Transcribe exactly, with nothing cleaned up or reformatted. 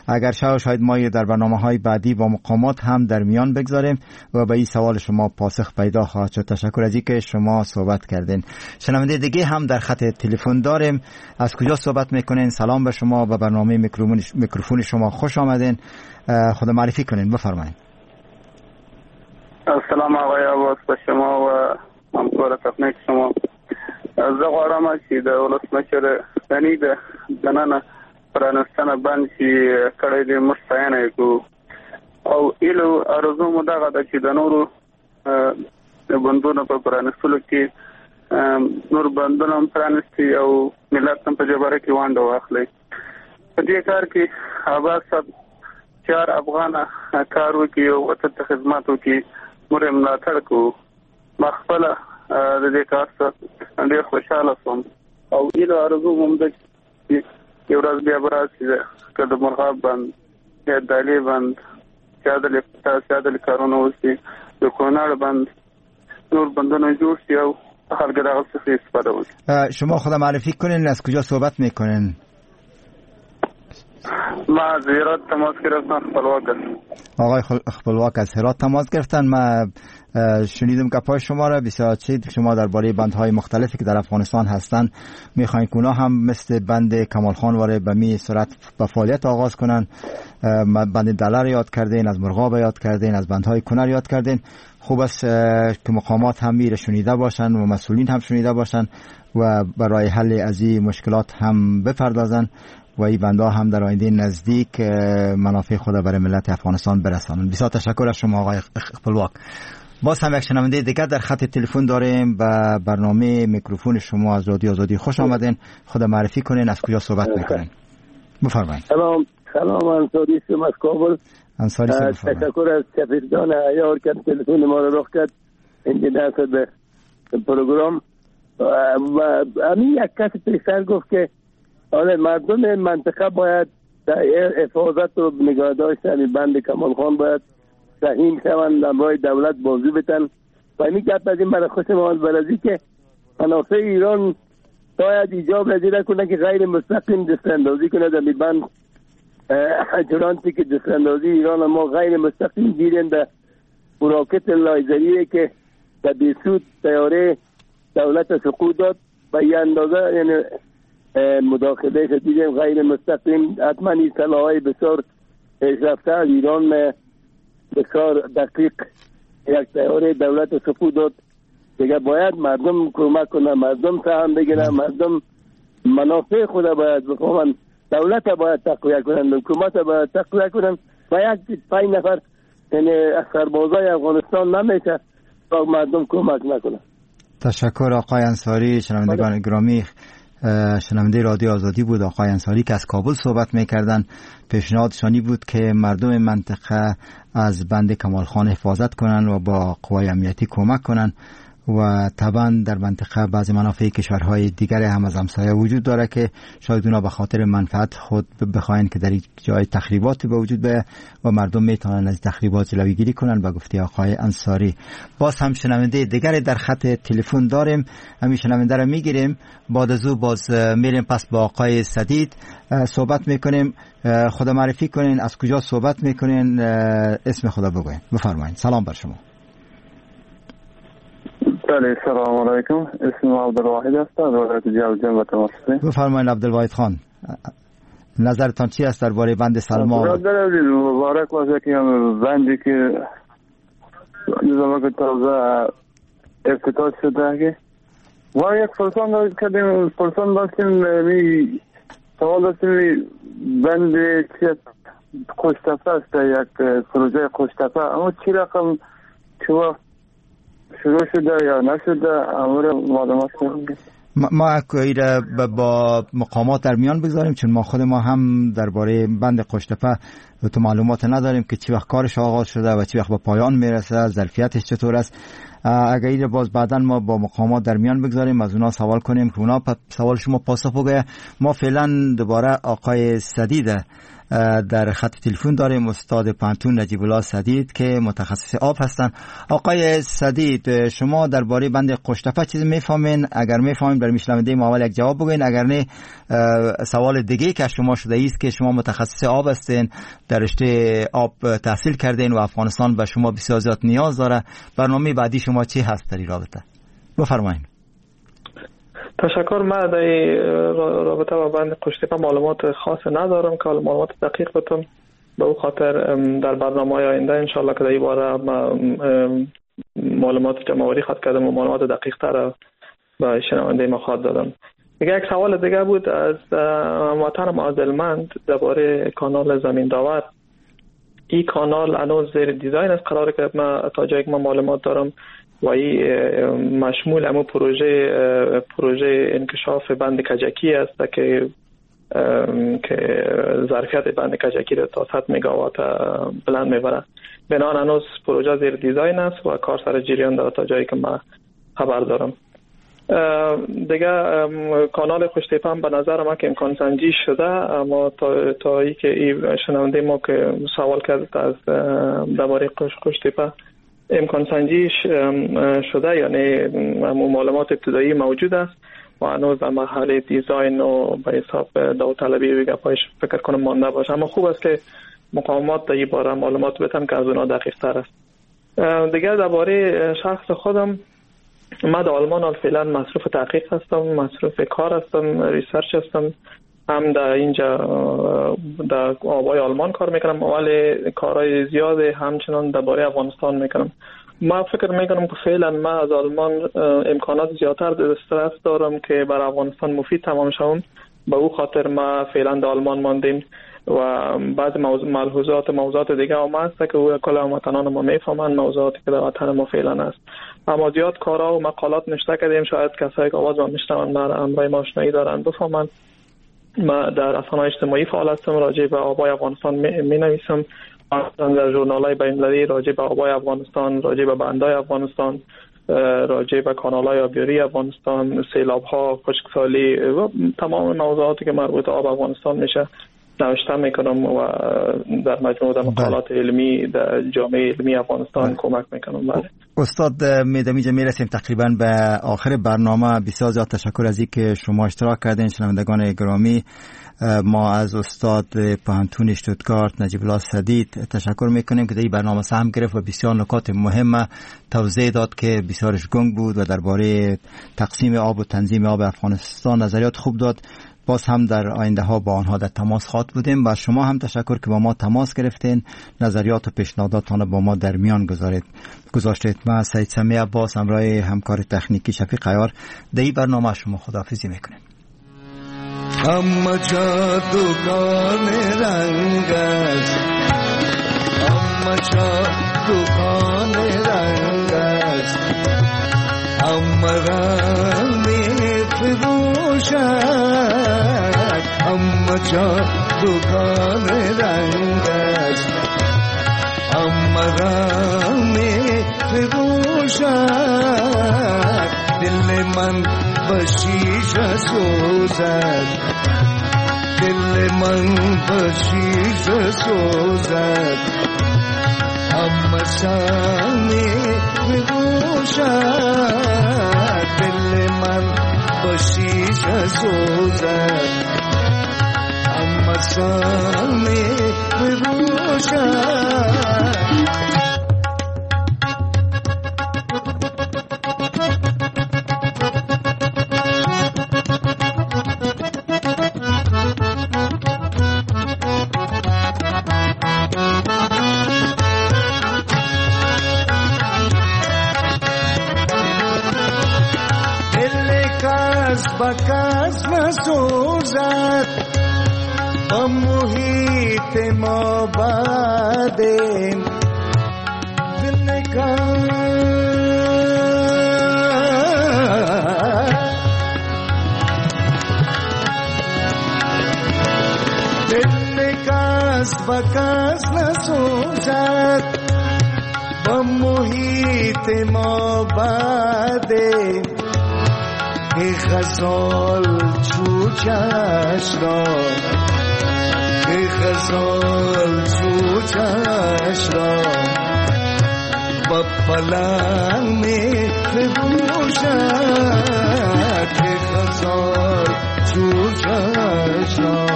اگر شاید شاید ما در برنامه‌های بعدی با مقامات هم در میان بگذاریم و به این سوال شما پاسخ پیدا خواهد شد. تشکر از اینکه شما صحبت کردین. شنونده دیگه هم در خط تلفن داریم. از کجا صحبت میکنین؟ سلام به شما و برنامه میکروفون شما خوش آمدین. خود معرفی کنین، بفرمایید. السلام آقای عباس به شما و همکار تکنیک شما. زه غواړم چې د ولسمشر غني د دننه پرانستنه بند چې کړی دی موږ ستاینه کوو او ایلو ارزو مو دغه ده چې د نورو بندونو په پرانستلو کې نور بندونه هم پرانستي او ملت هم په جبهه کې ونډه واخلي. په دې کار کې عباس صاحب چار افغانه کار وکړي او وطن ته خدمت وکړي، موږ یې ملاتړ کوو. ما خپله د دې کار څخه ډېر خوشحاله شوم او ایله ارزو مو ده چې یو ورځ بیا به راشي که د مرغاب بند یا د علي بند یا د لپټاس یا د کارونه وشي، د کونړ بند، نور بندونه جوړ شي او خلک د هغه څخه استفاده وکړي. شما خود معرفی کنین، از کجا صحبت میکنین؟ ما از هرات تماس گرفتم. خپلواک هستم. آقای خپلواک از هرات تماس گرفتن. ما شنیدم گپای شما را بسیار چیز شما درباره بندهای مختلفی که در افغانستان هستند میخواین که اونا هم مثل بند کمال خان واره به می صورت به فعالیت آغاز کنن. بند دلر یاد کردین، از مرغاب یاد کردین، از بندهای کنر یاد کردین. خوب است که مقامات هم میره شنیده باشن و مسئولین هم شنیده باشن و برای حل از این مشکلات هم بپردازن و این بنده هم در آینده نزدیک منافع خود برای ملت افغانستان برسانند. بسیار تشکر از شما آقای خپلواک. باز هم یک شنونده دیگر در خط تلفن داریم. به برنامه میکروفون شما از رادیو آزادی خوش آمدین. خود معرفی کنین، از کجا صحبت میکنین؟ بفرمایید. سلام سلام انصاری شما از کابل. انصاری شما. تشکر از سفیرجان عیار که تلفن ما رو رخ کرد اینجا در به پروگرام. و همین یک کسی پیشتر گفت که آره مردم منطقه باید در حفاظت و نگهداشت همین بند کمال خان باید سهیم شوند، همراه دولت بازو بتن. و این گپ از این برای خوش ما برازی که منافع ایران باید ایجاب نظیر کنه که غیر مستقیم دستاندازی کنه در می بند چنانچه که دستاندازی ایران ما غیر مستقیم گیرن در راکت لایزریه که در بیسود تیاره دولت سقوط داد و این اندازه یعنی مداخله شدید غیر مستقیم. حتما این سلاحهای بسیار پیشرفته از ایران بسیار دقیق یک تیاره دولت سقوط داد. دیگه باید مردم کمک کنن، مردم سهم بگیرن، مردم منافع خود باید بفهمن، دولت باید تقویت کنن، حکومت باید تقویت کنن و یک پنج نفر یعنی سربازای افغانستان نمیشه تا مردم کمک نکنن. تشکر آقای انصاری. شنوندگان گرامی، شنونده رادیو آزادی بود آقای انصاری که از کابل صحبت میکردن. پیشنهادشانی بود که مردم منطقه از بند کمال خان حفاظت کنن و با قوای امنیتی کمک کنن و طبعا در منطقه بعض منافع کشورهای دیگر هم از همسایه وجود داره که شاید اونا به خاطر منفعت خود بخواین که در این جای تخریبات به وجود بیاید و مردم میتونن از تخریبات جلوی گیری کنن. به گفته آقای انصاری. باز هم شنونده دیگر در خط تلفن داریم. همین شنونده رو میگیریم، بعد از او باز میریم پس با آقای سدید صحبت میکنیم. خدا معرفی کنین، از کجا صحبت میکنین، اسم خدا بگوین. بفرمایید. سلام بر شما. سلام علیکم. اسم عبدالواحد است از ولایت جوزجان و تماس می‌گیرم. بفرمایید عبدالواحد خان، نظرتان چی است درباره بند سلما؟ برادر عزیز مبارک باشه که هم بندی که نظام که تازه افتتاح شده که ما یک پرسان داشت کردیم پرسان داشتیم می سوال داشتیم بند چی خوشتفه است، یک پروژه خوشتفه، اما چی رقم شما شروع شده یا نشده امور معلومات کنید. ما ایره با مقامات در میان بگذاریم، چون ما خود ما هم درباره بند قشتپه تو معلومات نداریم که چی وقت کارش آغاز شده و چی وقت به پایان میرسه، ظرفیتش چطور است. اگر ایره باز بعداً ما با مقامات در میان بگذاریم، از اونا سوال کنیم که اونا سوال شما پاسخ بگه. ما فعلا دوباره آقای سدید در خط تلفن داریم استاد پانتون نجیب الله سدید که متخصص آب هستند. آقای سدید، شما درباره بند قشتپه چیزی میفهمین؟ اگر میفهمین برای میشنونده ما اول یک جواب بگین، اگر نه سوال دیگه که شما شده است که شما متخصص آب هستین، در رشته آب تحصیل کردین و افغانستان به شما بسیار زیاد نیاز داره. برنامه بعدی شما چی هست در این رابطه؟ بفرمایید. تشکر. من در رابطه با بند قشتپه معلومات خاص ندارم که معلومات دقیق بتون، به او خاطر در برنامه آینده انشالله که در این باره معلومات جمع‌آوری خواهد کردم و معلومات دقیق تر به شنونده ما خواهد دادم. دیگه یک سوال دیگه بود از محترم عادلمند درباره کانال زمین داور. این کانال هنوز زیر دیزاین است، قراره که من تا جایی که من معلومات دارم و این مشمول همون پروژه پروژه انکشاف بند کجکی است که که ظرفیت بند کجکی رو تا صد مگاوات بلند میبره. بنابراین هنوز پروژه زیر دیزاین است و کار سر جریان داره تا جایی که من خبر دارم. دیگه کانال قشتپه هم به نظر ما که امکان سنجی شده، اما تا تا ای که ای شنونده ما که سوال کرد از درباره قشتپه امکان سنجیش شده، یعنی معلومات ابتدایی موجود است و هنوز در مرحله دیزاین و به حساب داوطلبی و گپایش فکر کنم مانده باشه. اما خوب است که مقامات در این باره معلومات بدن که از اونا دقیق تر است. دیگه درباره شخص خودم، من در آلمان فعلا مصروف تحقیق هستم، مصروف کار هستم، ریسرچ هستم. هم در اینجا در آبای آلمان کار میکنم، ولی کارهای زیاد همچنان درباره افغانستان میکنم. من فکر میکنم که فعلا من از آلمان امکانات زیادتر دسترس دارم که برای افغانستان مفید تمام شوم. به او خاطر ما فعلا در آلمان ماندیم و بعض موضوع ملحوظات موضوعات دیگه هم هست که او کل هموطنان ما میفهمن موضوعاتی که در وطن ما فعلا هست. اما زیاد کارها و مقالات نشته کردیم، شاید کسایی که آواز ما میشنون ما امرای ما آشنایی دارن بفهمن. ما در رسانه‌های اجتماعی فعال هستم، راجع به آبای افغانستان می نویسم، در ژورنال‌های بین‌المللی راجع به آبای افغانستان، راجع به بندهای افغانستان، راجع به کانال‌های آبیاری افغانستان، سیلاب‌ها، خشکسالی و تمام موضوعاتی که مربوط به آب افغانستان میشه نوشته میکنم و در مجموعه مقالات علمی در جامعه علمی افغانستان بله. کمک میکنم. بله. استاد میدم اینجا میرسیم تقریبا به آخر برنامه. بسیار زیاد تشکر از اینکه شما اشتراک کردین. شنوندگان گرامی، ما از استاد پانتون اشتوتگارت نجیب الله سدید تشکر میکنیم که در این برنامه سهم گرفت و بسیار نکات مهم توضیح داد که بسیارش گنگ بود و درباره تقسیم آب و تنظیم آب افغانستان نظریات خوب داد. باز هم در آینده ها با آنها در تماس خواهد بودیم و شما هم تشکر که با ما تماس گرفتین، نظریات و پیشنهاداتتان با ما در میان گذارید گذاشتید. من سید سمی عباس همراه همکار تکنیکی شفیق عیار در این برنامه شما خداحافظی میکنیم. اما جا دکان رنگ است، اما جا دکان رنگ است، اما رنگ فروشد، اما جا دکان رنگ است، اما رنگ فروشد. دل من بشیشه سوزد، دل من بشیشه سوزد، اما سامی بگوشد. دل من بشیشه سوزد، اما سامی بگوشد. بکس نسوزد با محیط ما بعدیم دل کس دل کس بکس نسوزد با محیط ما بعدیم. ای غزال چو چشم ای غزال خزال سوچش را با پلنگ می بنوشد که خزال سوچش را